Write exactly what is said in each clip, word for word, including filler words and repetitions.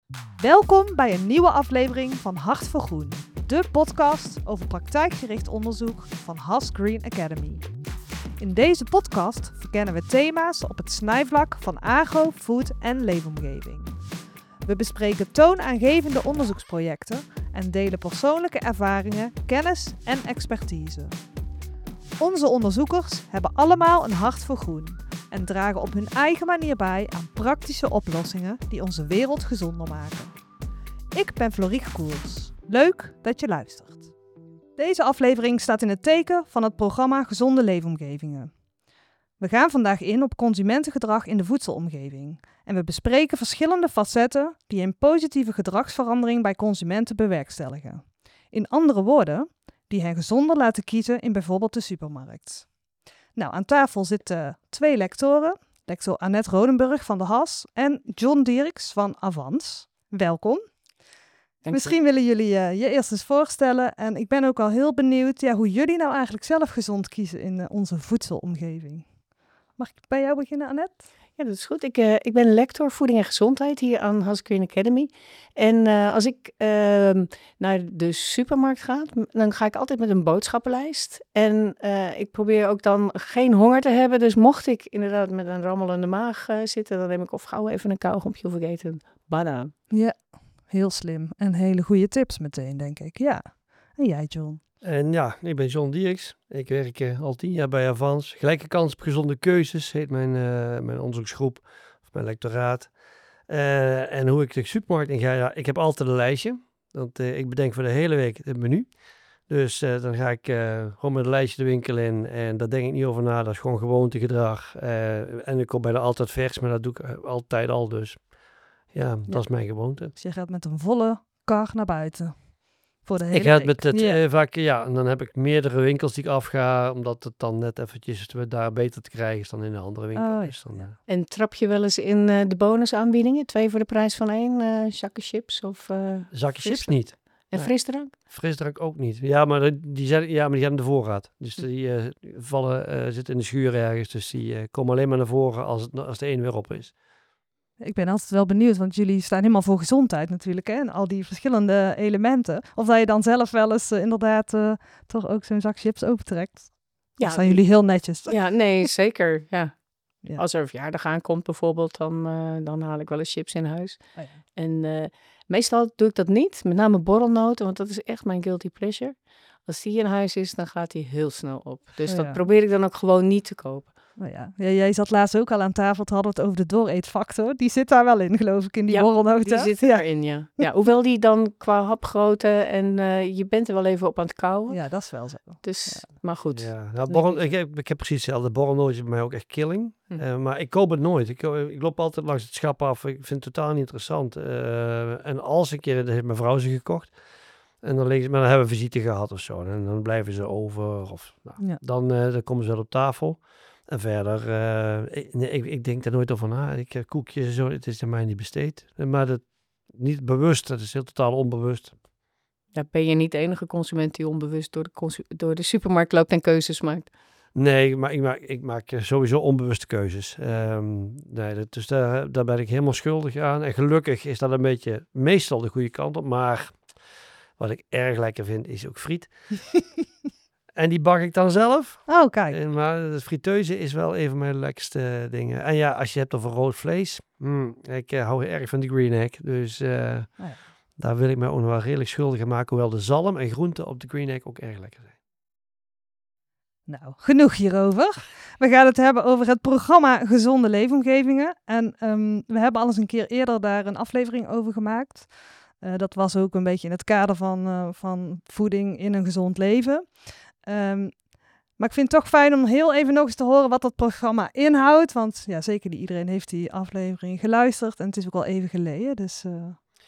Welkom bij een nieuwe aflevering van Hart voor Groen, de podcast over praktijkgericht onderzoek van Haas Green Academy. In deze podcast verkennen we thema's op het snijvlak van agro, food en leefomgeving. We bespreken toonaangevende onderzoeksprojecten en delen persoonlijke ervaringen, kennis en expertise. Onze onderzoekers hebben allemaal een hart voor groen en dragen op hun eigen manier bij aan praktische oplossingen die onze wereld gezonder maken. Ik ben Florieke Koers. Leuk dat je luistert. Deze aflevering staat in het teken van het programma Gezonde Leefomgevingen. We gaan vandaag in op consumentengedrag in de voedselomgeving en we bespreken verschillende facetten die een positieve gedragsverandering bij consumenten bewerkstelligen. In andere woorden, die hen gezonder laten kiezen in bijvoorbeeld de supermarkt. Nou, aan tafel zitten twee lectoren, lector Annette Rodenburg van de Haas en John Dierks van Avans. Welkom. Dank Misschien willen jullie uh, je eerst eens voorstellen en ik ben ook al heel benieuwd ja, hoe jullie nou eigenlijk zelf gezond kiezen in uh, onze voedselomgeving. Mag ik bij jou beginnen, Annette? Ja, dat is goed. Ik, uh, ik ben lector voeding en gezondheid hier aan Haas Green Academy. En uh, als ik uh, naar de supermarkt ga, dan ga ik altijd met een boodschappenlijst. En uh, ik probeer ook dan geen honger te hebben. Dus mocht ik inderdaad met een rammelende maag uh, zitten, dan neem ik of gauw even een kauwgompje of ik eet een banaan. Ja, heel slim. En hele goede tips meteen, denk ik. Ja. En jij, John? En ja, ik ben John Dierks. Ik werk uh, al tien jaar bij Avans. Gelijke kans op gezonde keuzes heet mijn, uh, mijn onderzoeksgroep of mijn lectoraat. Uh, en hoe ik de supermarkt in ga, ja, ik heb altijd een lijstje. Want uh, ik bedenk voor de hele week het menu. Dus uh, dan ga ik uh, gewoon met een lijstje de winkel in en daar denk ik niet over na. Dat is gewoon gewoontegedrag. Uh, en ik kom bijna altijd vers, maar dat doe ik altijd al dus. Ja, ja. Dat is mijn gewoonte. Dus je gaat met een volle kar naar buiten. Voor de hele ik ga week. met het Ja. uh, vaak, ja, en dan heb ik meerdere winkels die ik afga, omdat het dan net eventjes daar beter te krijgen is dan in een andere winkel. Oh, ja. Dus dan, uh, En trap je wel eens in uh, de bonusaanbiedingen? Twee voor de prijs van één, uh, zakken chips of uh, zakje chips frisdrank? niet. En Nee. frisdrank? Frisdrank ook niet. Ja, maar die, die zijn, ja, maar die hebben de voorraad. Dus die uh, vallen, uh, zitten in de schuur ergens. Dus die uh, komen alleen maar naar voren als, het, als de een weer op is. Ik ben altijd wel benieuwd, want jullie staan helemaal voor gezondheid natuurlijk, hè? En al die verschillende elementen. Of dat je dan zelf wel eens uh, inderdaad uh, toch ook zo'n zak chips opentrekt. Ja, dan zijn jullie heel netjes. Ja, nee, zeker. Ja. Ja. Als er een verjaardag aankomt bijvoorbeeld, dan, uh, dan haal ik wel eens chips in huis. Oh ja. En uh, meestal doe ik dat niet, met name borrelnoten, want dat is echt mijn guilty pleasure. Als die in huis is, dan gaat die heel snel op. Dus Oh dat ja. probeer ik dan ook gewoon niet te kopen. Nou ja. Ja, jij zat laatst ook al aan tafel, het hadden we het over de dooreetfactor. Die zit daar wel in, geloof ik, in die Ja, borrelnoten. Die zit erin, ja. ja. Hoewel die dan qua hapgrootte en uh, je bent er wel even op aan het kauwen. Ja, dat is wel zo. Dus, ja. Maar goed. Ja, nou, borrel, ik, heb, ik heb precies hetzelfde. Borrelnootjes is bij mij ook echt killing. Hm. Uh, maar ik koop het nooit. Ik, ik loop altijd langs het schap af. Ik vind het totaal niet interessant. Uh, en als een keer, dat heeft mijn vrouw ze gekocht. En dan, liggen, maar dan hebben we visite gehad of zo. En dan blijven ze over. Of, nou, Ja. dan, uh, dan komen ze wel op tafel. En verder, uh, ik, nee, ik, ik denk daar nooit over na. Ik uh, koekjes en zo, het is aan mij niet besteed. Maar dat niet bewust, dat is heel totaal onbewust. Ja, ben je niet de enige consument die onbewust door de, consu- door de supermarkt loopt en keuzes maakt? Nee, maar ik maak, ik maak sowieso onbewuste keuzes. Um, nee, dat, dus daar, daar ben ik helemaal schuldig aan. En gelukkig is dat een beetje meestal de goede kant op. Maar wat ik erg lekker vind, is ook friet. En die bak ik dan zelf. Oh, kijk. En, maar de friteuse is wel een van mijn lekkerste dingen. En ja, als je hebt over rood vlees. Mm, ik uh, hou erg van die green egg. Dus uh, oh ja. Daar wil ik me ook nog wel redelijk schuldig aan maken. Hoewel de zalm en groenten op de green egg ook erg lekker zijn. Nou, genoeg hierover. We gaan het hebben over het programma Gezonde Leefomgevingen. En um, we hebben al eens een keer eerder daar een aflevering over gemaakt. Uh, dat was ook een beetje in het kader van, uh, van voeding in een gezond leven. Um, maar ik vind het toch fijn om heel even nog eens te horen wat dat programma inhoudt. Want ja, zeker niet iedereen heeft die aflevering geluisterd. En het is ook al even geleden, dus... Uh...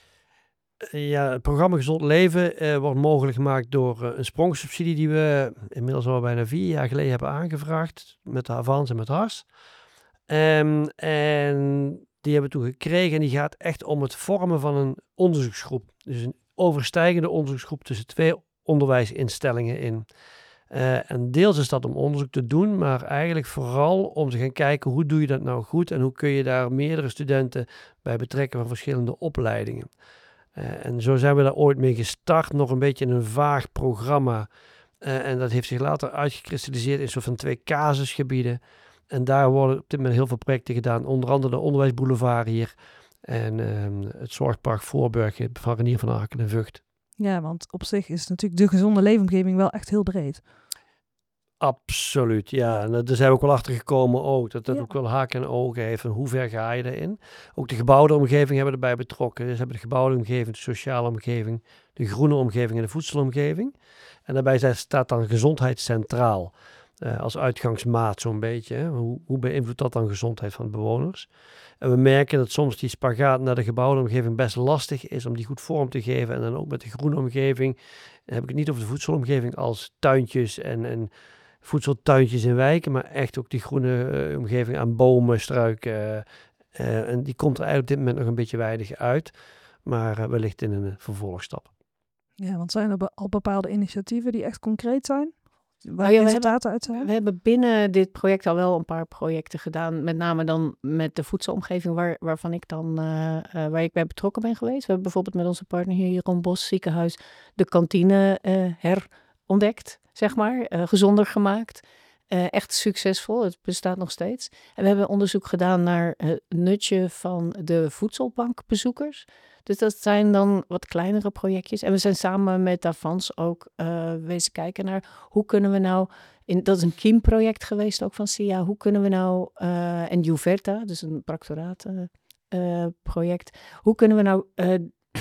Ja, het programma Gezond Leven uh, wordt mogelijk gemaakt door uh, een sprongsubsidie die we inmiddels al bijna vier jaar geleden hebben aangevraagd met de Avans en met Haas. Um, en die hebben we toen gekregen en die gaat echt om het vormen van een onderzoeksgroep. Dus een overstijgende onderzoeksgroep tussen twee onderwijsinstellingen in Uh, en deels is dat om onderzoek te doen, maar eigenlijk vooral om te gaan kijken hoe doe je dat nou goed en hoe kun je daar meerdere studenten bij betrekken van verschillende opleidingen. Uh, en zo zijn we daar ooit mee gestart, nog een beetje in een vaag programma. Uh, en dat heeft zich later uitgekristalliseerd in soort van twee casusgebieden. En daar worden op dit moment heel veel projecten gedaan, onder andere de Onderwijsboulevard hier en uh, het Zorgpark Voorburg van Renier van Arken en Vught. Ja, want op zich is natuurlijk de gezonde leefomgeving wel echt heel breed. Absoluut, ja. En daar zijn we ook wel achter gekomen ook. Dat dat Ja. ook wel haken en ogen heeft. En hoe ver ga je erin? Ook de gebouwde omgeving hebben we erbij betrokken. Dus we hebben de gebouwde omgeving, de sociale omgeving, de groene omgeving en de voedselomgeving. En daarbij staat dan gezondheid centraal. Uh, als uitgangsmaat zo'n beetje. Hè. Hoe, hoe beïnvloedt dat dan gezondheid van de bewoners? En we merken dat soms die spagaat naar de gebouwde omgeving best lastig is om die goed vorm te geven. En dan ook met de groene omgeving. Dan heb ik het niet over de voedselomgeving als tuintjes en... en voedseltuintjes in wijken, maar echt ook die groene uh, omgeving aan bomen, struiken. Uh, uh, en die komt er eigenlijk op dit moment nog een beetje weinig uit, maar uh, wellicht in een uh, vervolgstap. Ja, want zijn er be- al bepaalde initiatieven die echt concreet zijn? Waar Oh ja, we resultaten uit zijn? We hebben binnen dit project al wel een paar projecten gedaan, met name dan met de voedselomgeving, waar, waarvan ik dan, uh, uh, waar ik bij betrokken ben geweest. We hebben bijvoorbeeld met onze partner hier, Jeroen Bos Ziekenhuis, de kantine uh, herontdekt, zeg maar, uh, gezonder gemaakt. Uh, echt succesvol, het bestaat nog steeds. En we hebben onderzoek gedaan naar het nutje van de voedselbankbezoekers. Dus dat zijn dan wat kleinere projectjes. En we zijn samen met Davans ook uh, wezen kijken naar hoe kunnen we nou... In, dat is een kiemproject geweest ook van S I A. Hoe kunnen we nou... Uh, en Juverta, dus een practoraat uh, uh, project. Hoe kunnen we nou... Uh,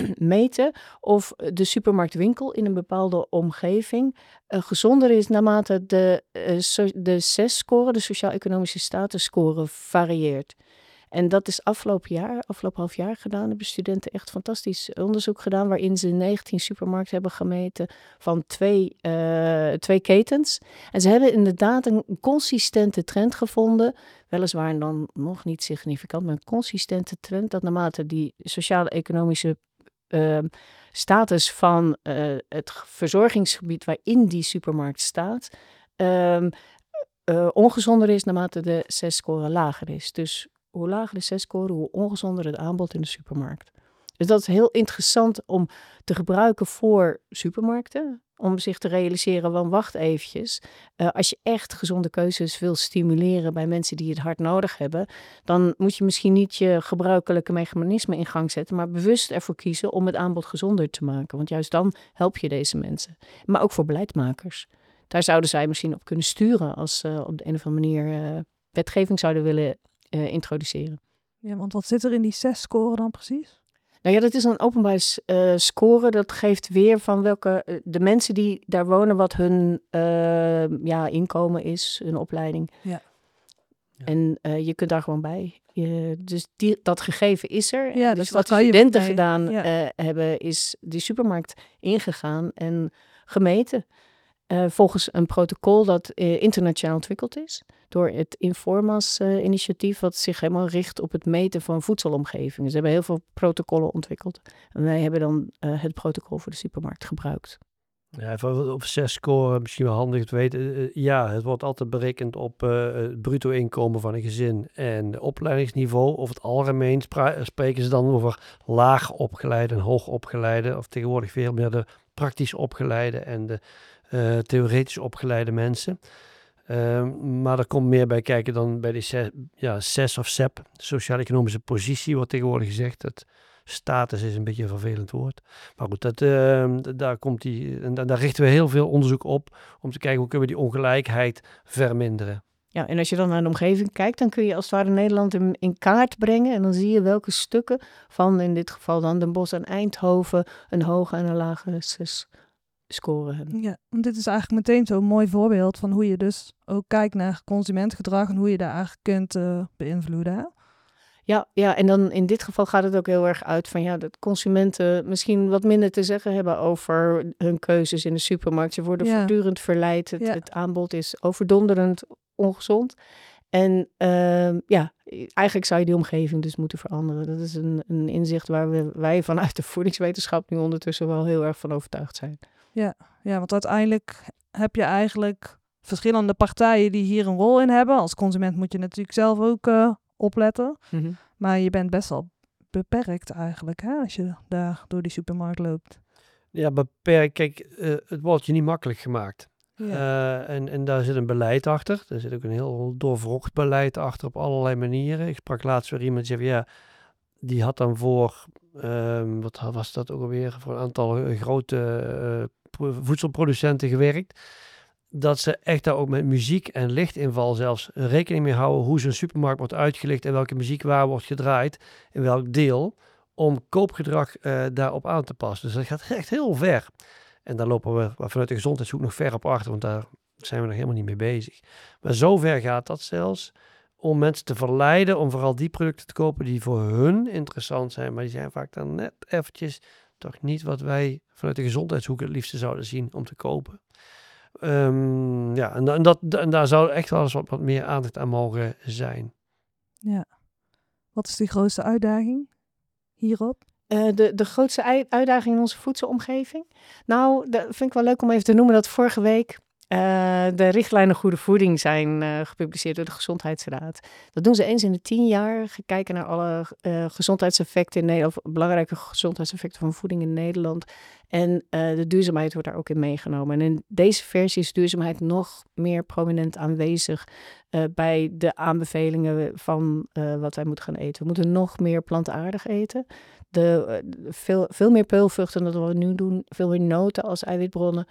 meten of de supermarktwinkel in een bepaalde omgeving uh, gezonder is naarmate de, uh, so, de S E S-score, de sociaal-economische statusscore, varieert. En dat is afgelopen jaar, afgelopen half jaar gedaan, hebben studenten echt fantastisch onderzoek gedaan, waarin ze negentien supermarkten hebben gemeten van twee, uh, twee ketens. En ze hebben inderdaad een consistente trend gevonden, weliswaar dan nog niet significant, maar een consistente trend, dat naarmate die sociaal-economische Uh, status van uh, het verzorgingsgebied waarin die supermarkt staat, uh, uh, ongezonder is naarmate de S E S-score lager is. Dus hoe lager de S E S-score, hoe ongezonder het aanbod in de supermarkt. Dus dat is heel interessant om te gebruiken voor supermarkten, om zich te realiseren van wacht eventjes, uh, als je echt gezonde keuzes wil stimuleren bij mensen die het hard nodig hebben, dan moet je misschien niet je gebruikelijke mechanismen in gang zetten, maar bewust ervoor kiezen om het aanbod gezonder te maken. Want juist dan help je deze mensen. Maar ook voor beleidsmakers. Daar zouden zij misschien op kunnen sturen als ze uh, op de een of andere manier uh, wetgeving zouden willen uh, introduceren. Ja, want wat zit er in die S E S-score dan precies? Nou ja, dat is een openbaar uh, score. Dat geeft weer van welke uh, de mensen die daar wonen, wat hun uh, ja, inkomen is, hun opleiding. Ja. Ja. En uh, je kunt daar gewoon bij. Je, dus die, dat gegeven is er. Ja, dus dus wat kan je studenten mee. gedaan Ja. uh, hebben, is die supermarkt ingegaan en gemeten. Uh, volgens een protocol dat uh, internationaal ontwikkeld is door het Informas-initiatief, uh, wat zich helemaal richt op het meten van voedselomgevingen. Ze hebben heel veel protocollen ontwikkeld. En wij hebben dan uh, het protocol voor de supermarkt gebruikt. Ja, even op S E S-score misschien wel handig te weten. Uh, ja, het wordt altijd berekend op uh, het bruto inkomen van een gezin en opleidingsniveau. Over het algemeen spra- spreken ze dan over laag opgeleide en hoog opgeleide, of tegenwoordig veel meer de praktisch opgeleide en de uh, theoretisch opgeleide mensen. Uh, maar er komt meer bij kijken dan bij de S E S, ja, S E S of S E P, sociaal-economische positie, wordt tegenwoordig gezegd. Dat status is een beetje een vervelend woord. Maar goed, dat, uh, daar, komt die, en daar richten we heel veel onderzoek op om te kijken hoe kunnen we die ongelijkheid verminderen. Ja, en als je dan naar de omgeving kijkt, dan kun je als het ware Nederland in, in kaart brengen. En dan zie je welke stukken van, in dit geval dan Den Bosch en Eindhoven, een hoge en een lage S E S scoren hebben. Ja, want dit is eigenlijk meteen zo'n mooi voorbeeld van hoe je dus ook kijkt naar consumentengedrag en hoe je daar eigenlijk kunt uh, beïnvloeden. Hè? Ja, ja, en dan in dit geval gaat het ook heel erg uit van ja, dat consumenten misschien wat minder te zeggen hebben over hun keuzes in de supermarkt. Ze worden Ja. voortdurend verleid. Het, Ja. het aanbod is overdonderend ongezond. En uh, ja, eigenlijk zou je die omgeving dus moeten veranderen. Dat is een, een inzicht waar we, wij vanuit de voedingswetenschap nu ondertussen wel heel erg van overtuigd zijn. Ja, want uiteindelijk heb je eigenlijk verschillende partijen die hier een rol in hebben. Als consument moet je natuurlijk zelf ook uh, opletten. Mm-hmm. Maar je bent best wel beperkt eigenlijk, hè, als je daar door die supermarkt loopt. Ja, beperkt. Kijk, uh, het wordt je niet makkelijk gemaakt. Ja. Uh, en, en daar zit een beleid achter. Er zit ook een heel doorwrocht beleid achter op allerlei manieren. Ik sprak laatst weer iemand die zei, ja, die had dan voor, um, wat was dat ook alweer, voor een aantal uh, grote uh, voedselproducenten gewerkt. Dat ze echt daar ook met muziek en lichtinval zelfs rekening mee houden hoe zo'n supermarkt wordt uitgelicht en welke muziek waar wordt gedraaid, in welk deel, om koopgedrag uh, daarop aan te passen. Dus dat gaat echt heel ver. En daar lopen we vanuit de gezondheidshoek nog ver op achter, want daar zijn we nog helemaal niet mee bezig. Maar zo ver gaat dat zelfs, om mensen te verleiden om vooral die producten te kopen die voor hun interessant zijn, maar die zijn vaak dan net eventjes toch niet wat wij vanuit de gezondheidshoek het liefste zouden zien om te kopen. Um, ja, en, en, dat, en daar zou echt wel eens wat, wat meer aandacht aan mogen zijn. Ja. Wat is de grootste uitdaging hierop? Uh, de, de grootste uitdaging in onze voedselomgeving? Nou, dat vind ik wel leuk om even te noemen dat vorige week uh, de richtlijnen goede voeding zijn uh, gepubliceerd door de Gezondheidsraad. Dat doen ze eens in de tien jaar. Kijken naar alle uh, gezondheidseffecten in Nederland, of belangrijke gezondheidseffecten van voeding in Nederland. En uh, de duurzaamheid wordt daar ook in meegenomen. En in deze versie is duurzaamheid nog meer prominent aanwezig uh, bij de aanbevelingen van uh, wat wij moeten gaan eten. We moeten nog meer plantaardig eten. De, uh, veel, veel meer peulvruchten dan we nu doen. Veel meer noten als eiwitbronnen.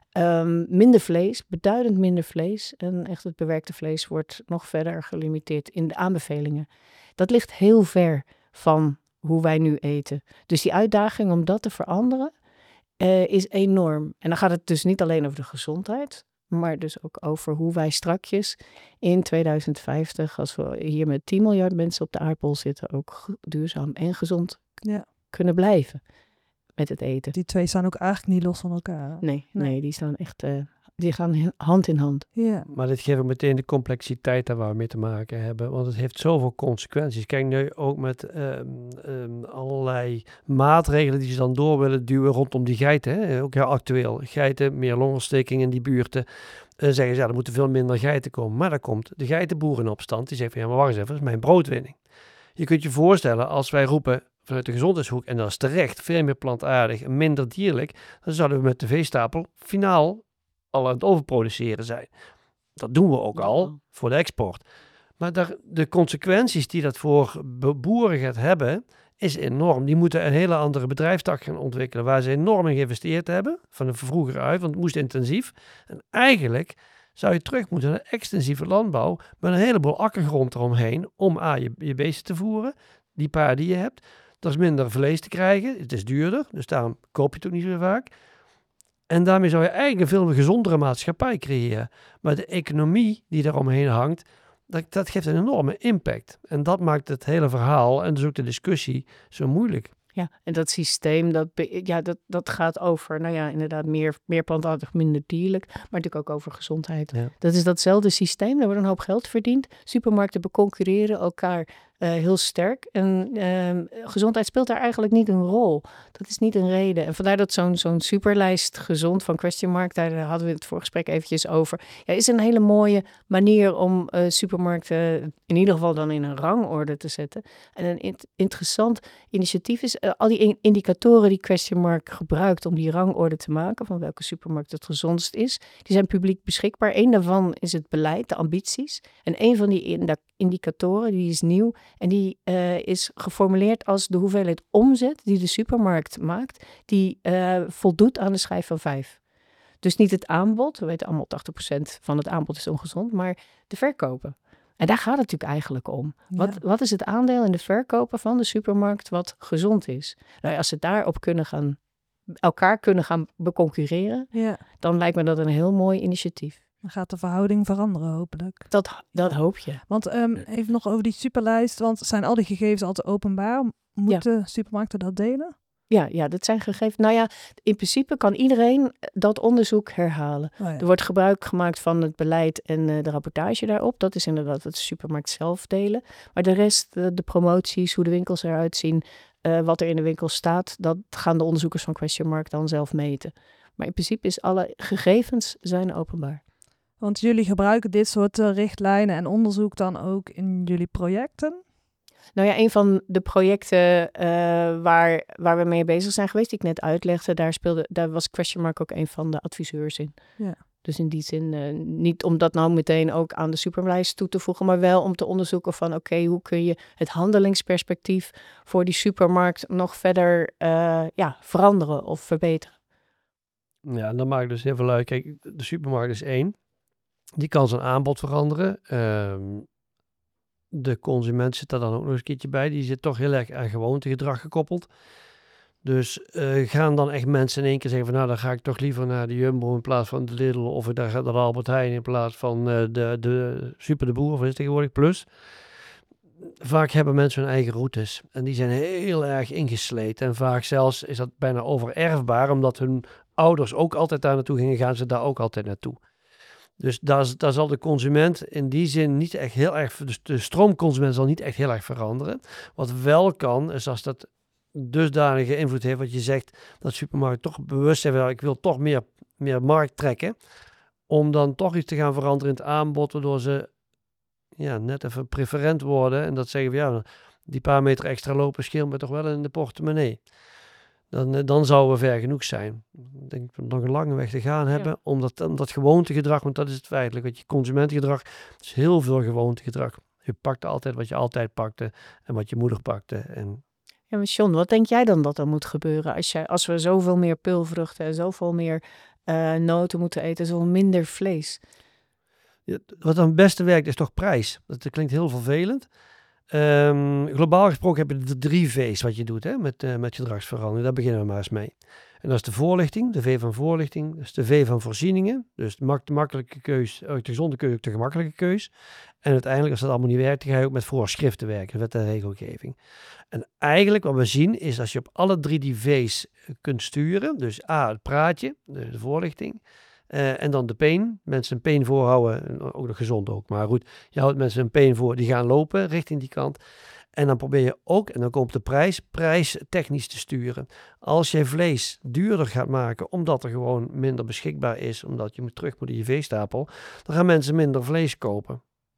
Um, minder vlees, beduidend minder vlees. En echt het bewerkte vlees wordt nog verder gelimiteerd in de aanbevelingen. Dat ligt heel ver van hoe wij nu eten. Dus die uitdaging om dat te veranderen uh, is enorm. En dan gaat het dus niet alleen over de gezondheid, maar dus ook over hoe wij strakjes in tweeduizend vijftig, als we hier met tien miljard mensen op de aardbol zitten, ook duurzaam en gezond ja. kunnen blijven met het eten. Die twee staan ook eigenlijk niet los van elkaar. Nee, nee. nee die staan echt, uh, die gaan hand in hand. Ja. Maar dit geeft ook meteen de complexiteit daar waar we mee te maken hebben, want het heeft zoveel consequenties. Kijk nu ook met um, um, allerlei maatregelen die ze dan door willen duwen rondom die geiten. Hè? Ook heel actueel. Geiten, meer longontsteking in die buurten. Uh, zeggen ze, ja, er moeten veel minder geiten komen. Maar dan komt de geitenboer in opstand. Die zegt van, ja, maar wacht eens even, dat is mijn broodwinning. Je kunt je voorstellen, als wij roepen vanuit de gezondheidshoek, en dat is terecht, veel meer plantaardig en minder dierlijk, dan zouden we met de veestapel finaal al aan het overproduceren zijn. Dat doen we ook al voor de export. Maar daar, de consequenties die dat voor boeren gaat hebben, is enorm. Die moeten een hele andere bedrijfstak gaan ontwikkelen, waar ze enorm in geïnvesteerd hebben, van de vroeger uit, want het moest intensief. En eigenlijk zou je terug moeten naar extensieve landbouw, met een heleboel akkergrond eromheen, om a, je, je beesten te voeren, die paarden die je hebt. Er is minder vlees te krijgen, het is duurder, dus daarom koop je het ook niet zo vaak. En daarmee zou je eigenlijk een veel gezondere maatschappij creëren. Maar de economie die daaromheen hangt, dat, dat geeft een enorme impact. En dat maakt het hele verhaal en dus ook de discussie zo moeilijk. Ja, en dat systeem, dat, ja, dat, dat gaat over, nou ja, inderdaad meer, meer plantaardig, minder dierlijk, maar natuurlijk ook over gezondheid. Ja. Dat is datzelfde systeem, daar wordt een hoop geld verdiend. Supermarkten beconcurreren elkaar uh, heel sterk en uh, gezondheid speelt daar eigenlijk niet een rol. Dat is niet een reden. En vandaar dat zo'n, zo'n superlijst gezond van Question Mark, daar hadden we het voorgesprek eventjes over, ja, is een hele mooie manier om uh, supermarkten in ieder geval dan in een rangorde te zetten. En een int- interessant initiatief is Uh, al die in- indicatoren die Question Mark gebruikt om die rangorde te maken van welke supermarkt het gezondst is, die zijn publiek beschikbaar. Eén daarvan is het beleid, de ambities. En een van die ind- indicatoren, die is nieuw en die uh, is geformuleerd als de hoeveelheid omzet die de supermarkt maakt, die uh, voldoet aan de schijf van vijf. Dus niet het aanbod, we weten allemaal tachtig procent van het aanbod is ongezond, maar de verkopen. En daar gaat het natuurlijk eigenlijk om. Ja. Wat, wat is het aandeel in de verkopen van de supermarkt wat gezond is? Nou, als ze daarop kunnen gaan, elkaar kunnen gaan beconcurreren, ja. dan lijkt me dat een heel mooi initiatief. Dan gaat de verhouding veranderen hopelijk. Dat, dat ja. hoop je. Want um, even nog over die superlijst, want zijn al die gegevens altijd openbaar? Moeten ja. supermarkten dat delen? Ja, ja, dat zijn gegevens. Nou ja, in principe kan iedereen dat onderzoek herhalen. Oh ja. Er wordt gebruik gemaakt van het beleid en uh, de rapportage daarop. Dat is inderdaad wat de supermarkt zelf delen. Maar de rest, uh, de promoties, hoe de winkels eruit zien, uh, wat er in de winkel staat, dat gaan de onderzoekers van Question Mark dan zelf meten. Maar in principe is alle gegevens zijn openbaar. Want jullie gebruiken dit soort uh, richtlijnen en onderzoek dan ook in jullie projecten? Nou ja, een van de projecten uh, waar, waar we mee bezig zijn geweest, die ik net uitlegde, daar, speelde, daar was Question Mark ook een van de adviseurs in. Ja. Dus in die zin, uh, niet om dat nou meteen ook aan de supermarktlijst toe te voegen, maar wel om te onderzoeken van oké, okay, hoe kun je het handelingsperspectief voor die supermarkt nog verder uh, ja, veranderen of verbeteren. Ja, en dan maak ik dus heel veel uit. Kijk, de supermarkt is één. Die kan zijn aanbod veranderen. Um, de consument zit daar dan ook nog eens een keertje bij. Die zit toch heel erg aan gewoontegedrag gekoppeld. Dus uh, gaan dan echt mensen in één keer zeggen van nou, dan ga ik toch liever naar de Jumbo in plaats van de Lidl. Of ik daar ga naar de Albert Heijn in plaats van uh, de, de Super de Boer, of is het tegenwoordig Plus. Vaak hebben mensen hun eigen routes. En die zijn heel erg ingesleten. En vaak zelfs is dat bijna overerfbaar, omdat hun ouders ook altijd daar naartoe gingen, gaan ze daar ook altijd naartoe. Dus daar, daar zal de consument in die zin niet echt heel erg, dus de stroomconsument zal niet echt heel erg veranderen. Wat wel kan, is als dat dusdanige invloed heeft, wat je zegt, dat supermarkten toch bewust zijn van, ik wil toch meer, meer markt trekken, om dan toch iets te gaan veranderen in het aanbod, waardoor ze ja, net even preferent worden en dat zeggen we, ja, die paar meter extra lopen scheelt me toch wel in de portemonnee. Dan, dan zouden we ver genoeg zijn. Ik denk dat we nog een lange weg te gaan hebben. Ja. Omdat, omdat gewoontegedrag, want dat is het feitelijk. Want je consumentengedrag is heel veel gewoontegedrag. Je pakt altijd wat je altijd pakte en wat je moeder pakte. En ja, maar John, wat denk jij dan dat er moet gebeuren als, jij, als we zoveel meer peulvruchten en zoveel meer uh, noten moeten eten, zoveel minder vlees? Ja, wat dan het beste werkt is toch prijs. Dat klinkt heel vervelend. Um, globaal gesproken heb je de drie V's wat je doet hè, met, uh, met gedragsverandering. Daar beginnen we maar eens mee. En dat is de voorlichting, de V van voorlichting. Dat is de V van voorzieningen. Dus de, mak- de makkelijke keus, de gezonde keus, de gemakkelijke keus. En uiteindelijk, als dat allemaal niet werkt, dan ga je ook met voorschriften werken, wet en regelgeving. En eigenlijk wat we zien is, als je op alle drie die V's kunt sturen, dus A, het praatje, de, de voorlichting, Uh, en dan de pain. Mensen een pain voorhouden. Ook nog gezond ook. Maar goed, je houdt mensen een pain voor. Die gaan lopen richting die kant. En dan probeer je ook, en dan komt de prijs, prijs technisch te sturen. Als je vlees duurder gaat maken, omdat er gewoon minder beschikbaar is, omdat je moet terug moet in je veestapel, dan gaan mensen minder vlees kopen.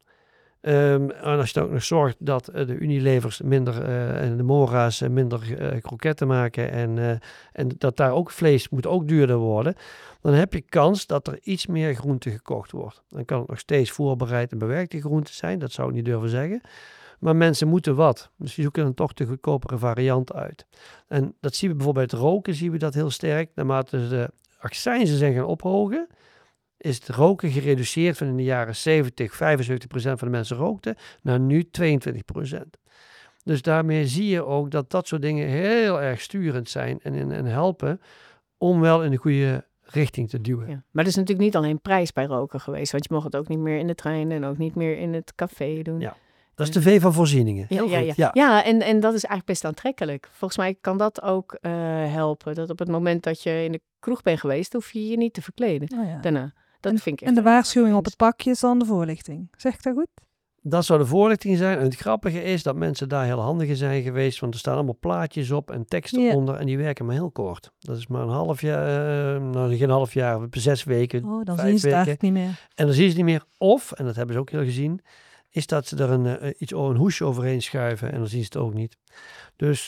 Um, en als je dan ook nog zorgt dat uh, de Unilevers minder uh, en de Mora's uh, minder uh, kroketten maken en, uh, en dat daar ook vlees moet ook duurder worden, dan heb je kans dat er iets meer groente gekocht wordt. Dan kan het nog steeds voorbereid en bewerkte groente zijn, dat zou ik niet durven zeggen. Maar mensen moeten wat. Dus die zoeken dan toch de goedkopere variant uit. En dat zien we bijvoorbeeld bij het roken, zien we dat heel sterk. Naarmate de accijnzen zijn gaan ophogen, is het roken gereduceerd van in de jaren zeventig, vijfenzeventig procent van de mensen rookten, naar nu tweeëntwintig procent. Dus daarmee zie je ook dat dat soort dingen heel erg sturend zijn en, en helpen om wel in de goede richting te duwen. Ja, maar er is natuurlijk niet alleen prijs bij roken geweest, want je mocht het ook niet meer in de trein en ook niet meer in het café doen. Ja. Dat is de V van voorzieningen. Ja, ja, ja. ja. ja en, en dat is eigenlijk best aantrekkelijk. Volgens mij kan dat ook uh, helpen. Dat op het moment dat je in de kroeg bent geweest, hoef je je niet te verkleden oh ja. daarna. Dat en, vind ik en de waarschuwing op het pakje is dan de voorlichting. Zeg ik dat goed? Dat zou de voorlichting zijn. En het grappige is dat mensen daar heel handig in zijn geweest. Want er staan allemaal plaatjes op en teksten yeah. onder. En die werken maar heel kort. Dat is maar een half jaar, uh, nou geen half jaar, zes weken, Oh, dan vijf zien ze het weken. eigenlijk niet meer. En dan zien ze niet meer. Of, en dat hebben ze ook heel gezien, is dat ze er een, uh, iets, een hoesje overheen schuiven. En dan zien ze het ook niet. Dus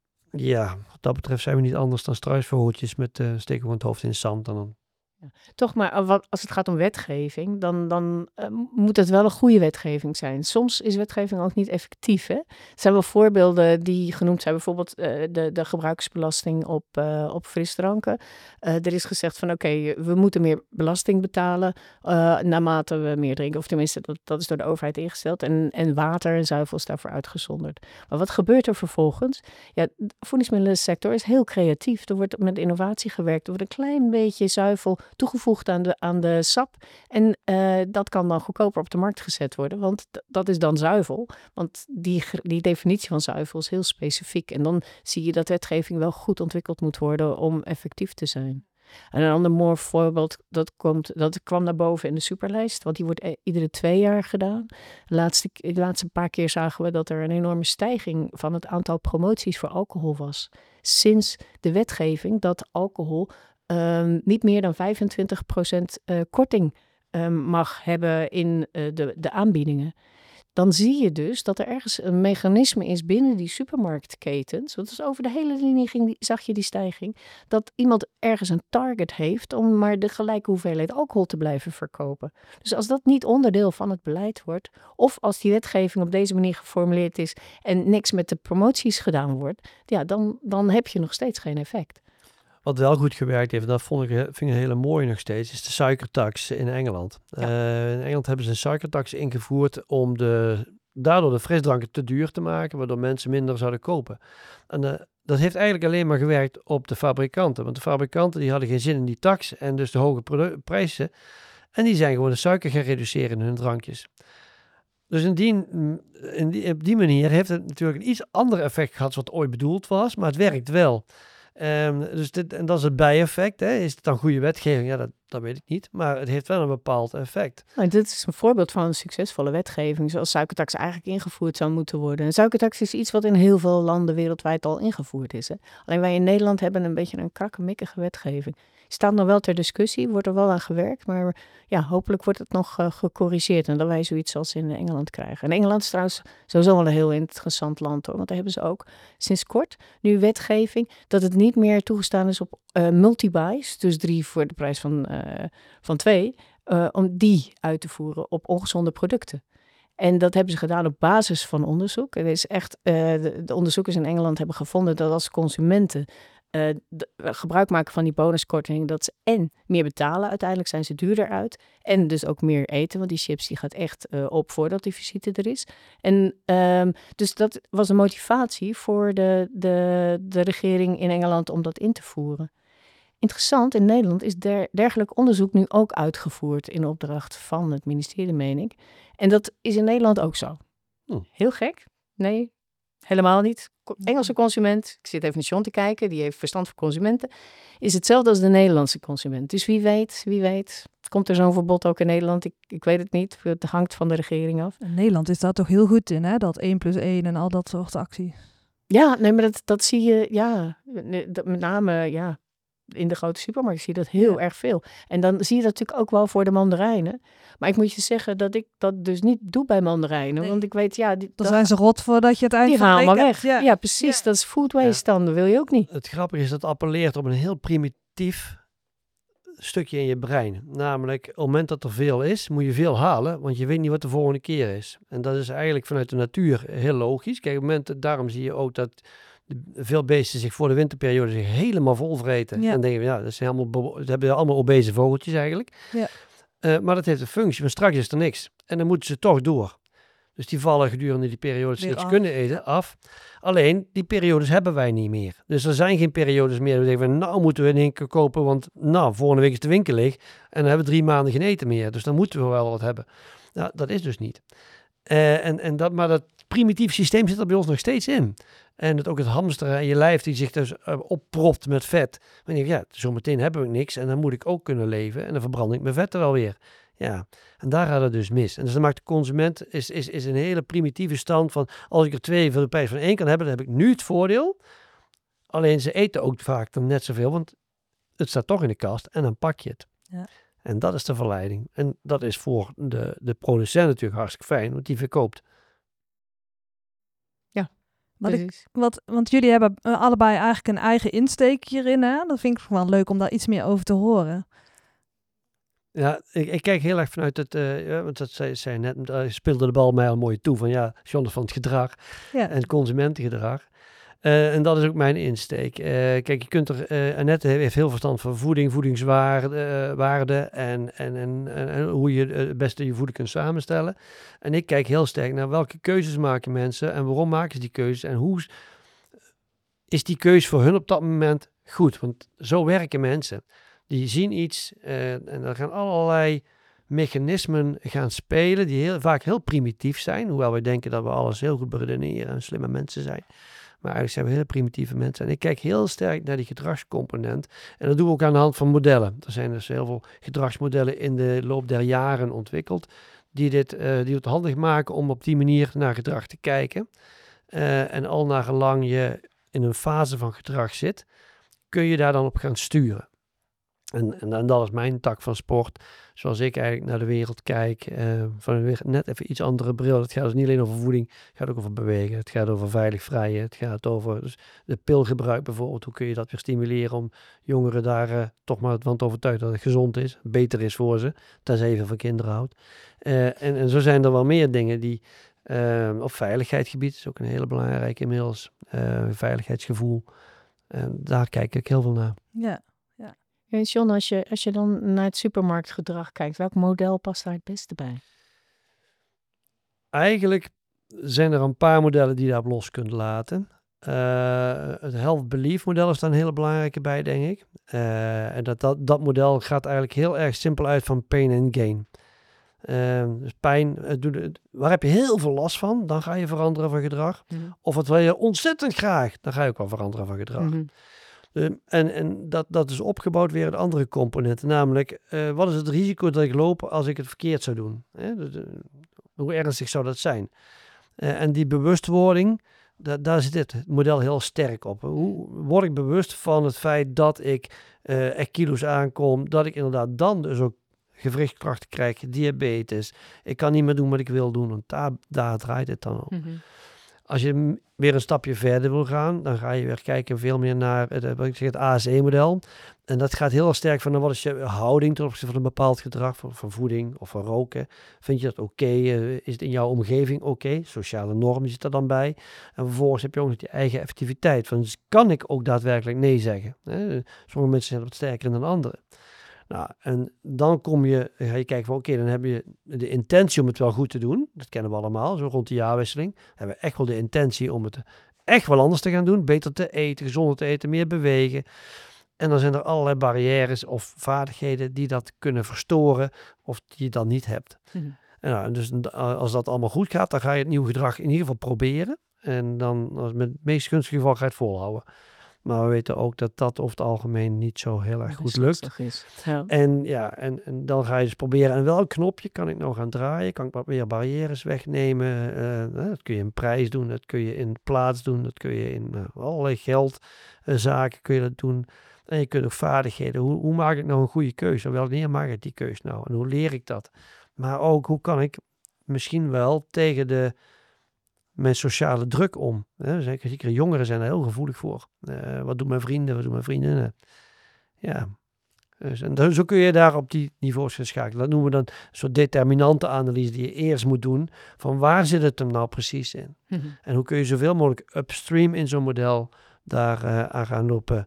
ja, wat dat betreft zijn we niet anders dan struisvogeltjes met uh, steken gewoon het hoofd in het zand. En dan Ja. Toch, maar wat, als het gaat om wetgeving, dan, dan uh, moet het wel een goede wetgeving zijn. Soms is wetgeving ook niet effectief. Hè? Er zijn wel voorbeelden die genoemd zijn. Bijvoorbeeld uh, de, de gebruikersbelasting op, uh, op frisdranken. Uh, er is gezegd van oké, okay, we moeten meer belasting betalen uh, naarmate we meer drinken. Of tenminste, dat, dat is door de overheid ingesteld. En, en water en zuivel is daarvoor uitgezonderd. Maar wat gebeurt er vervolgens? Ja, de voedingsmiddelensector is heel creatief. Er wordt met innovatie gewerkt. Er wordt een klein beetje zuivel toegevoegd aan de, aan de sap. En uh, dat kan dan goedkoper op de markt gezet worden. Want d- dat is dan zuivel. Want die, die definitie van zuivel is heel specifiek. En dan zie je dat wetgeving wel goed ontwikkeld moet worden om effectief te zijn. En een ander mooi voorbeeld, dat, komt, dat kwam naar boven in de superlijst. Want die wordt e- iedere twee jaar gedaan. De laatste, de laatste paar keer zagen we dat er een enorme stijging van het aantal promoties voor alcohol was. Sinds de wetgeving dat alcohol um, niet meer dan vijfentwintig procent uh, korting um, mag hebben in uh, de, de aanbiedingen. Dan zie je dus dat er ergens een mechanisme is binnen die supermarktketens. Want dus over de hele linie ging die, zag je die stijging. Dat iemand ergens een target heeft om maar de gelijke hoeveelheid alcohol te blijven verkopen. Dus als dat niet onderdeel van het beleid wordt, of als die wetgeving op deze manier geformuleerd is en niks met de promoties gedaan wordt, ja, dan, dan heb je nog steeds geen effect. Wat wel goed gewerkt heeft, en dat vond ik, vind ik een hele mooie nog steeds, is de suikertax in Engeland. Ja. Uh, in Engeland hebben ze een suikertax ingevoerd om de, daardoor de frisdranken te duur te maken, waardoor mensen minder zouden kopen. En uh, dat heeft eigenlijk alleen maar gewerkt op de fabrikanten. Want de fabrikanten die hadden geen zin in die tax en dus de hoge produ- prijzen. En die zijn gewoon de suiker gaan reduceren in hun drankjes. Dus in die, in die, op die manier heeft het natuurlijk een iets ander effect gehad dan wat ooit bedoeld was, maar het werkt wel. Um, dus dit, en dat is het bijeffect. Hè. Is het dan goede wetgeving? Ja, dat, dat weet ik niet. Maar het heeft wel een bepaald effect. Nou, dit is een voorbeeld van een succesvolle wetgeving, zoals suikertax eigenlijk ingevoerd zou moeten worden. En suikertax is iets wat in heel veel landen wereldwijd al ingevoerd is. Hè. Alleen wij in Nederland hebben een beetje een krakkemikkige wetgeving. Staat nog wel ter discussie, wordt er wel aan gewerkt, maar ja, hopelijk wordt het nog uh, gecorrigeerd en dat wij zoiets als in Engeland krijgen. En Engeland is trouwens sowieso wel een heel interessant land, hoor, want daar hebben ze ook sinds kort nu wetgeving dat het niet meer toegestaan is op uh, multi-buys, dus drie voor de prijs van, uh, van twee, uh, om die uit te voeren op ongezonde producten. En dat hebben ze gedaan op basis van onderzoek. Er is echt, uh, de, de onderzoekers in Engeland hebben gevonden dat als consumenten Uh, de, gebruik maken van die bonuskorting, dat ze en meer betalen, uiteindelijk zijn ze duurder uit, en dus ook meer eten, want die chips die gaat echt uh, op voordat die visite er is. En um, dus dat was een motivatie voor de, de, de regering in Engeland om dat in te voeren. Interessant, in Nederland is der, dergelijk onderzoek nu ook uitgevoerd in opdracht van het ministerie, meen ik. En dat is in Nederland ook zo. Hm. Heel gek? Nee, helemaal niet. Engelse consument, ik zit even naar John te kijken, die heeft verstand van consumenten, is hetzelfde als de Nederlandse consument. Dus wie weet, wie weet, komt er zo'n verbod ook in Nederland? Ik, ik weet het niet, het hangt van de regering af. In Nederland is daar toch heel goed in, hè? Dat één plus één en al dat soort acties. Ja, nee, maar dat, dat zie je, ja, dat, met name, ja, in de grote supermarkt zie je dat heel ja. erg veel. En dan zie je dat natuurlijk ook wel voor de mandarijnen. Maar ik moet je zeggen dat ik dat dus niet doe bij mandarijnen. Nee. Want ik weet, ja... Die, dan zijn ze rot voordat je het eind die gaan allemaal weg. Ja, ja precies. Ja. Dat is food waste ja. dan. Dat wil je ook niet. Het grappige is dat het appelleert op een heel primitief stukje in je brein. Namelijk, op het moment dat er veel is, moet je veel halen. Want je weet niet wat de volgende keer is. En dat is eigenlijk vanuit de natuur heel logisch. Kijk, op het moment, daarom zie je ook dat veel beesten zich voor de winterperiode zich helemaal vol vreten. Ja. En denken we, ja, dat zijn allemaal, dat hebben allemaal obese vogeltjes eigenlijk. Ja. Uh, maar dat heeft een functie, maar straks is er niks. En dan moeten ze toch door. Dus die vallen gedurende die periodes die ze kunnen eten af. Alleen, die periodes hebben wij niet meer. Dus er zijn geen periodes meer. We denken, nou moeten we in één keer kopen, want nou, volgende week is de winkel leeg. En dan hebben we drie maanden geen eten meer. Dus dan moeten we wel wat hebben. Nou, dat is dus niet. Uh, en, en dat, maar dat primitief systeem zit er bij ons nog steeds in. En het, ook het hamsteren en je lijf die zich dus uh, oppropt met vet. Dan denk ik, ja, zometeen heb ik niks en dan moet ik ook kunnen leven. En dan verbrand ik mijn vetten wel weer. Ja, en daar gaat het dus mis. En dus dan maakt de consument is, is, is een hele primitieve stand van, als ik er twee voor de prijs van één kan hebben, dan heb ik nu het voordeel. Alleen ze eten ook vaak dan net zoveel, want het staat toch in de kast en dan pak je het. Ja. En dat is de verleiding. En dat is voor de, de producent natuurlijk hartstikke fijn, want die verkoopt. Wat ik, wat, want jullie hebben uh, allebei eigenlijk een eigen insteek hierin. Hè? Dat vind ik wel leuk om daar iets meer over te horen. Ja, ik, ik kijk heel erg vanuit het, uh, ja, want dat zei, zei net, uh, speelde de bal mij al mooi toe van ja, John van het gedrag ja. en het consumentengedrag. Uh, en dat is ook mijn insteek. Uh, kijk, je kunt er, uh, Annette heeft heel verstand van voeding, voedingswaarde uh, waarde en, en, en, en hoe je het beste je voeding kunt samenstellen. En ik kijk heel sterk naar welke keuzes maken mensen en waarom maken ze die keuzes en hoe is die keuze voor hun op dat moment goed. Want zo werken mensen. Die zien iets uh, en er gaan allerlei mechanismen gaan spelen die heel, vaak heel primitief zijn. Hoewel wij denken dat we alles heel goed beredeneren en slimme mensen zijn. Maar eigenlijk zijn we hele primitieve mensen. En ik kijk heel sterk naar die gedragscomponent. En dat doen we ook aan de hand van modellen. Er zijn dus heel veel gedragsmodellen in de loop der jaren ontwikkeld. Die, dit, uh, die het handig maken om op die manier naar gedrag te kijken. Uh, en al naar gelang je in een fase van gedrag zit, kun je daar dan op gaan sturen. En, en, en dat is mijn tak van sport. Zoals ik eigenlijk naar de wereld kijk. Uh, van weer net even iets andere bril. Het gaat dus niet alleen over voeding. Het gaat ook over bewegen. Het gaat over veilig vrijen. Het gaat over dus de pilgebruik bijvoorbeeld. Hoe kun je dat weer stimuleren om jongeren daar uh, toch maar van te overtuigen dat het gezond is. Beter is voor ze. Tenzij je van kinderen houdt. Uh, en, en zo zijn er wel meer dingen die... Uh, op veiligheidsgebied is ook een hele belangrijke inmiddels. Uh, veiligheidsgevoel. Uh, daar kijk ik heel veel naar. Ja. Ja, John, als je, als je dan naar het supermarktgedrag kijkt, welk model past daar het beste bij? Eigenlijk zijn er een paar modellen die je daarop los kunt laten. Uh, het Health Belief model is daar een hele belangrijke bij, denk ik. Uh, en dat, dat, dat model gaat eigenlijk heel erg simpel uit van pain and gain. Uh, dus pijn, het doet, het, waar heb je heel veel last van, dan ga je veranderen van gedrag. Mm-hmm. Of wat wil je ontzettend graag, dan ga je ook wel veranderen van gedrag. Mm-hmm. Uh, en en dat, dat is opgebouwd weer een andere component. Namelijk, uh, wat is het risico dat ik loop als ik het verkeerd zou doen? Hè? Dus, uh, hoe ernstig zou dat zijn? Uh, en die bewustwording, da, daar zit het model heel sterk op. Hoe word ik bewust van het feit dat ik uh, er kilo's aankom, dat ik inderdaad dan dus ook gewrichtsklachten krijg, diabetes. Ik kan niet meer doen wat ik wil doen, want daar, daar draait het dan op. Mm-hmm. Als je weer een stapje verder wil gaan, dan ga je weer kijken veel meer naar het, wat ik zeg, het A S E-model. En dat gaat heel sterk van, nou, wat is je houding ten opzichte van een bepaald gedrag, van, van voeding of van roken. Vind je dat oké? Okay? Uh, is het in jouw omgeving oké? Okay? Sociale normen zit er dan bij. En vervolgens heb je ook nog je eigen effectiviteit. Van, dus kan ik ook daadwerkelijk nee zeggen? Hè? Sommige mensen zijn wat sterker dan anderen. Nou, en dan kom je, ga je kijken van oké, okay, dan heb je de intentie om het wel goed te doen. Dat kennen we allemaal, zo rond de jaarwisseling. Dan hebben we echt wel de intentie om het echt wel anders te gaan doen. Beter te eten, gezonder te eten, meer bewegen. En dan zijn er allerlei barrières of vaardigheden die dat kunnen verstoren of die je dan niet hebt. Mm-hmm. En nou, dus als dat allemaal goed gaat, dan ga je het nieuwe gedrag in ieder geval proberen. En dan, als met het meest gunstige geval, ga je het volhouden. Maar we weten ook dat dat over het algemeen niet zo heel erg goed lukt. Is. Ja. En ja, en, en dan ga je dus proberen. En welk knopje kan ik nou gaan draaien? Kan ik wat meer barrières wegnemen? Uh, dat kun je in prijs doen, dat kun je in plaats doen, dat kun je in uh, allerlei geldzaken uh, kun je dat doen. En je kunt ook vaardigheden. Hoe, hoe maak ik nou een goede keuze? Wanneer maak ik die keuze nou? En hoe leer ik dat? Maar ook, hoe kan ik misschien wel tegen de mijn sociale druk om. Hè? Zeker, zeker jongeren zijn er heel gevoelig voor. Uh, wat doen mijn vrienden, wat doen mijn vriendinnen? Ja. Dus, en dan, zo kun je daar op die niveaus gaan schakelen. Dat noemen we dan een soort determinante analyse die je eerst moet doen. Van waar zit het hem nou precies in? Mm-hmm. En hoe kun je zoveel mogelijk upstream in zo'n model daar uh, aan gaan lopen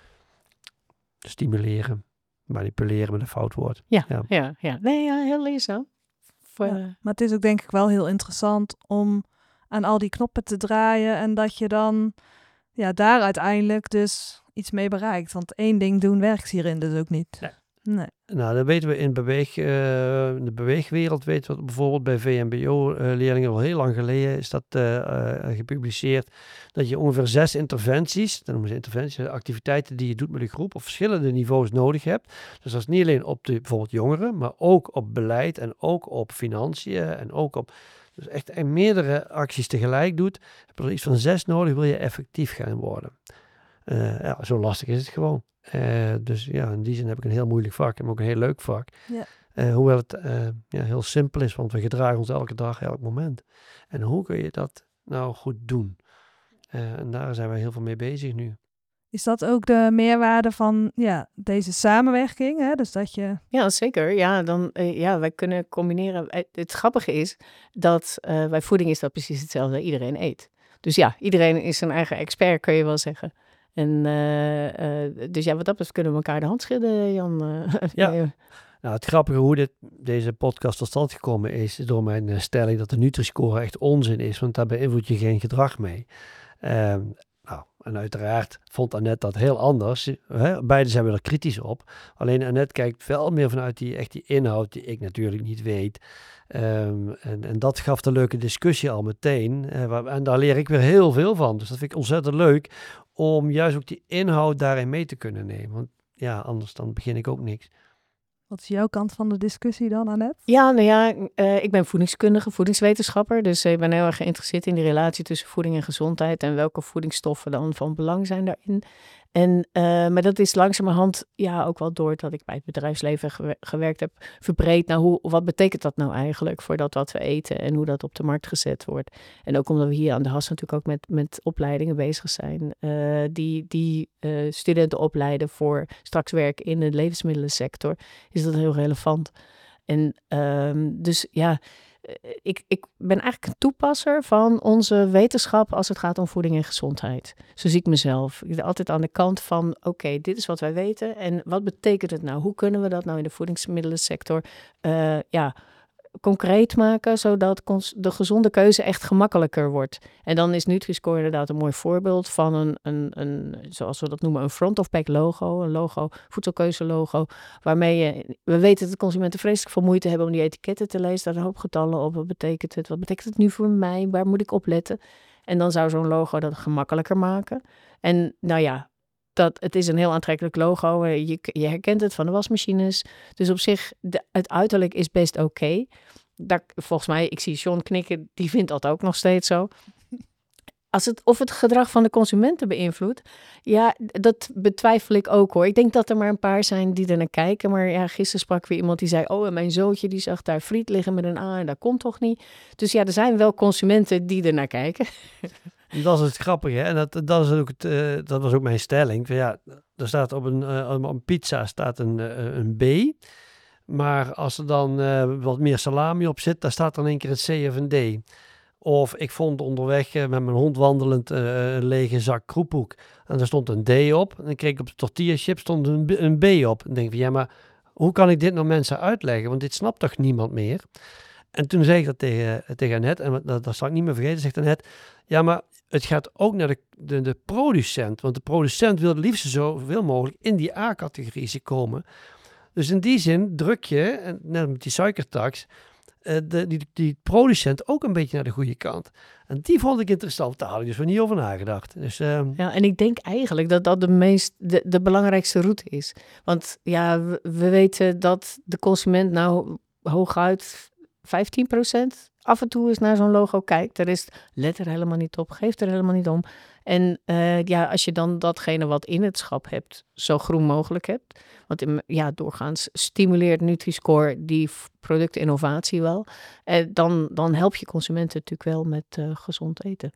stimuleren, manipuleren met een fout woord. Ja, ja, ja. ja. Nee, ja, heel leerzaam. Voor, ja, maar het is ook denk ik wel heel interessant om aan al die knoppen te draaien en dat je dan ja, daar uiteindelijk dus iets mee bereikt. Want één ding doen werkt hierin dus ook niet. Nee. Nee. Nou, dat weten we in, beweeg, uh, in de beweegwereld. Weten we bijvoorbeeld bij V M B O-leerlingen al heel lang geleden is dat uh, uh, gepubliceerd. Dat je ongeveer zes interventies, dan noemen ze interventies, activiteiten die je doet met een groep op verschillende niveaus nodig hebt. Dus dat is niet alleen op de bijvoorbeeld jongeren, maar ook op beleid en ook op financiën en ook op... Dus echt en meerdere acties tegelijk doet, heb je er iets van zes nodig, wil je effectief gaan worden. Uh, ja, zo lastig is het gewoon. Uh, dus ja, in die zin heb ik een heel moeilijk vak, en ook een heel leuk vak. Ja. Uh, hoewel het uh, ja, heel simpel is, want we gedragen ons elke dag, elk moment. En hoe kun je dat nou goed doen? Uh, en daar zijn we heel veel mee bezig nu. Is dat ook de meerwaarde van ja, deze samenwerking? Hè? Dus dat je... Ja, zeker. Ja, dan, uh, ja, wij kunnen combineren. Het grappige is dat uh, bij voeding is dat precies hetzelfde. Iedereen eet. Dus ja, iedereen is zijn eigen expert, kun je wel zeggen. En uh, uh, dus ja, wat dat betreft kunnen we elkaar de hand schudden, Jan. Uh, ja. Nou, het grappige hoe dit, deze podcast tot stand gekomen is, is door mijn uh, stelling dat de Nutri-score echt onzin is, want daar beïnvloed je geen gedrag mee. Uh, Nou, en uiteraard vond Annette dat heel anders. Hè? Beiden zijn we er kritisch op. Alleen Annette kijkt veel meer vanuit die, echt die inhoud die ik natuurlijk niet weet. Um, en, en dat gaf de leuke discussie al meteen. Uh, waar, en daar leer ik weer heel veel van. Dus dat vind ik ontzettend leuk om juist ook die inhoud daarin mee te kunnen nemen. Want ja, anders dan begin ik ook niks. Wat is jouw kant van de discussie dan, Annette? Ja, nou ja, uh, ik ben voedingskundige, voedingswetenschapper. Dus ik ben heel erg geïnteresseerd in die relatie tussen voeding en gezondheid. En welke voedingsstoffen dan van belang zijn daarin. En, uh, maar dat is langzamerhand, ja, ook wel doordat ik bij het bedrijfsleven gewer- gewerkt heb, verbreed. Nou, hoe, wat betekent dat nou eigenlijk voor dat wat we eten en hoe dat op de markt gezet wordt? En ook omdat we hier aan de H A S natuurlijk ook met, met opleidingen bezig zijn, uh, die, die uh, studenten opleiden voor straks werk in de levensmiddelensector, is dat heel relevant. En um, dus ja, Ik, ik ben eigenlijk een toepasser van onze wetenschap als het gaat om voeding en gezondheid. Zo zie ik mezelf. Ik ben altijd aan de kant van, oké, okay, dit is wat wij weten. En wat betekent het nou? Hoe kunnen we dat nou in de voedingsmiddelensector uh, ja, concreet maken, zodat cons- de gezonde keuze echt gemakkelijker wordt? En dan is Nutri-Score inderdaad een mooi voorbeeld van een, een, een zoals we dat noemen, een front-of-pack logo. Een logo, voedselkeuze logo, waarmee je, we weten dat de consumenten vreselijk veel moeite hebben om die etiketten te lezen. Daar zijn een hoop getallen op. Wat betekent het? Wat betekent het nu voor mij? Waar moet ik op letten? En dan zou zo'n logo dat gemakkelijker maken. En nou ja, dat, het is een heel aantrekkelijk logo. Je, je herkent het van de wasmachines. Dus op zich, de, het uiterlijk is best oké. Okay. Daar, volgens mij, ik zie John knikken, die vindt dat ook nog steeds zo. Als het, of het gedrag van de consumenten beïnvloedt, ja, dat betwijfel ik ook hoor. Ik denk dat er maar een paar zijn die er naar kijken. Maar ja, gisteren sprak weer iemand die zei, oh, en mijn zoontje die zag daar friet liggen met een A en dat komt toch niet. Dus ja, er zijn wel consumenten die er naar kijken. Dat is het grappige, hè? En dat, dat, is ook het, uh, dat was ook mijn stelling. Ja, er staat op een, uh, op een pizza staat een, uh, een B. Maar als er dan uh, wat meer salami op zit, dan staat er in één keer een C of een D. Of ik vond onderweg uh, met mijn hond wandelend uh, een lege zak kroephoek. En daar stond een D op. En dan kreeg ik op de tortilla chip stond een, B, een B op. En denk van, ja, maar hoe kan ik dit nou mensen uitleggen? Want dit snapt toch niemand meer? En toen zei ik dat tegen, tegen Annette, en dat, dat zal ik niet meer vergeten, zegt Annette, ja, maar het gaat ook naar de, de, de producent. Want de producent wil het liefst zoveel mogelijk in die A-categorie komen. Dus in die zin druk je, net met die suikertax, uh, de, die, die producent ook een beetje naar de goede kant. En die vond ik interessant. Daar had ik dus weer niet over nagedacht. Dus, uh... ja, en ik denk eigenlijk dat dat de meest de, de belangrijkste route is. Want ja, we, we weten dat de consument nou hooguit vijftien procent af en toe eens naar zo'n logo kijkt. De rest let er helemaal niet op, geeft er helemaal niet om. En uh, ja, als je dan datgene wat in het schap hebt, zo groen mogelijk hebt. Want in, ja, doorgaans stimuleert Nutri-Score die productinnovatie wel. Uh, dan, dan help je consumenten natuurlijk wel met uh, gezond eten.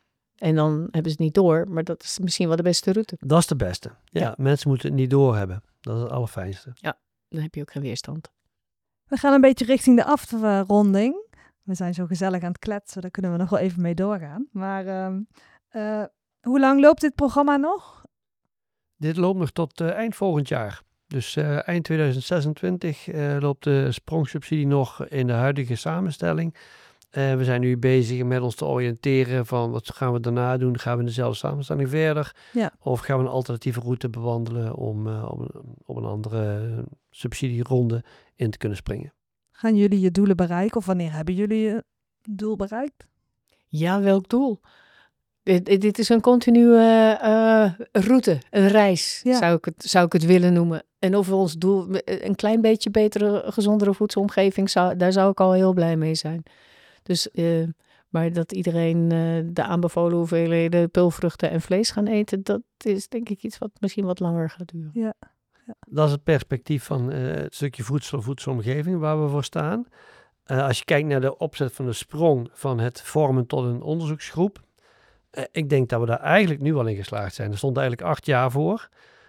En dan hebben ze het niet door, maar dat is misschien wel de beste route. Dat is de beste. Ja, ja. Mensen moeten het niet doorhebben. Dat is het allerfijnste. Ja, dan heb je ook geen weerstand. We gaan een beetje richting de afronding. We zijn zo gezellig aan het kletsen, daar kunnen we nog wel even mee doorgaan. Maar uh, uh, hoe lang loopt dit programma nog? Dit loopt nog tot uh, eind volgend jaar. Dus uh, eind tweeduizend zesentwintig uh, loopt de sprongsubsidie nog in de huidige samenstelling. Uh, we zijn nu bezig met ons te oriënteren van wat gaan we daarna doen. Gaan we in dezelfde samenstelling verder? Ja. Of gaan we een alternatieve route bewandelen om uh, op, een, op een andere uh, subsidieronde in te kunnen springen? Gaan jullie je doelen bereiken of wanneer hebben jullie je doel bereikt? Ja, welk doel? Dit, dit is een continue uh, route, een reis, ja. zou, ik het, zou ik het willen noemen. En of we ons doel, een klein beetje betere, gezondere voedselomgeving, zou, daar zou ik al heel blij mee zijn. Dus, uh, maar dat iedereen uh, de aanbevolen hoeveelheden peulvruchten en vlees gaan eten, dat is denk ik iets wat misschien wat langer gaat duren. Ja. Ja. Dat is het perspectief van uh, het stukje voedsel, voedselomgeving waar we voor staan. Uh, als je kijkt naar de opzet van de sprong van het vormen tot een onderzoeksgroep. Uh, ik denk dat we daar eigenlijk nu al in geslaagd zijn. Er stond eigenlijk acht jaar voor.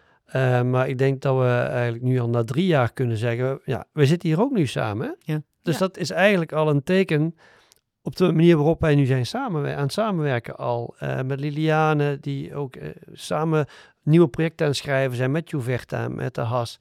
Uh, maar ik denk dat we eigenlijk nu al na drie jaar kunnen zeggen, ja, we zitten hier ook nu samen. Hè? Ja. Dus ja. dat is eigenlijk al een teken op de manier waarop wij nu zijn samenwer- aan het samenwerken al. Uh, met Liliane, die ook uh, samen nieuwe projecten aan het schrijven zijn met Juverta, met de H A S.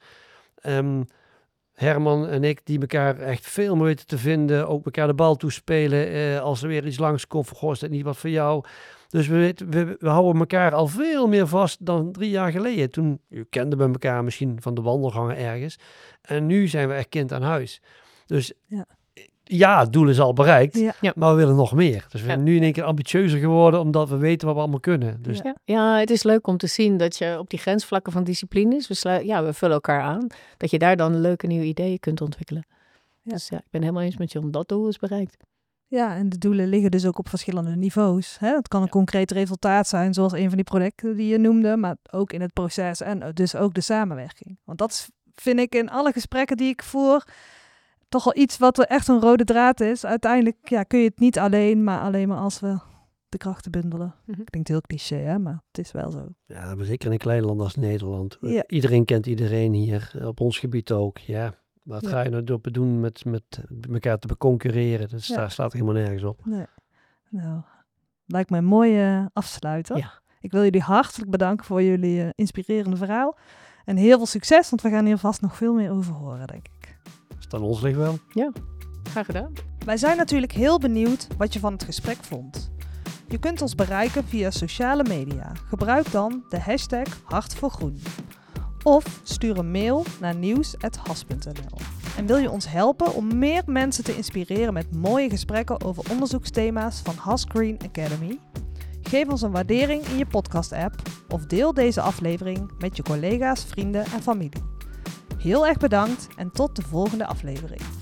Um, Herman en ik, die elkaar echt veel meer weten te vinden. Ook elkaar de bal toespelen. Uh, als er weer iets langskomt, van goh, is dat niet wat voor jou? Dus we, weten, we, we houden elkaar al veel meer vast dan drie jaar geleden. Toen kenden we elkaar misschien van de wandelgangen ergens. En nu zijn we echt kind aan huis. Dus ja, ja het doel is al bereikt, ja. Ja. maar we willen nog meer. Dus we ja. zijn nu in één keer ambitieuzer geworden, omdat we weten wat we allemaal kunnen. Dus ja. ja, het is leuk om te zien dat je op die grensvlakken van disciplines, we, slu- ja, we vullen elkaar aan, dat je daar dan leuke nieuwe ideeën kunt ontwikkelen. Ja. Dus ja, ik ben helemaal eens met je om dat doel is bereikt. Ja, en de doelen liggen dus ook op verschillende niveaus. Hè? Het kan een Ja. concreet resultaat zijn, zoals een van die projecten die je noemde, maar ook in het proces en dus ook de samenwerking. Want dat is, vind ik in alle gesprekken die ik voer toch wel iets wat er echt een rode draad is. Uiteindelijk ja, kun je het niet alleen, maar alleen maar als we de krachten bundelen. Mhm. Klinkt heel cliché, hè? Maar het is wel zo. Ja, maar zeker in een klein land als Nederland. Ja. Iedereen kent iedereen hier, op ons gebied ook. Ja, wat Ja. ga je nou door doen met, met elkaar te beconcurreren? Dat Ja. sta, slaat helemaal nergens op. Nee. Nou, lijkt me een mooie afsluiter. Ja. Ik wil jullie hartelijk bedanken voor jullie uh, inspirerende verhaal. En heel veel succes, want we gaan hier vast nog veel meer over horen, denk ik. Als het aan ons ligt wel. Graag gedaan. Wij zijn natuurlijk heel benieuwd wat je van het gesprek vond. Je kunt ons bereiken via sociale media. Gebruik dan de hashtag Hart voor Groen. Of stuur een mail naar nieuws apenstaartje has punt n l. En wil je ons helpen om meer mensen te inspireren met mooie gesprekken over onderzoeksthema's van Has Green Academy? Geef ons een waardering in je podcast-app of deel deze aflevering met je collega's, vrienden en familie. Heel erg bedankt en tot de volgende aflevering.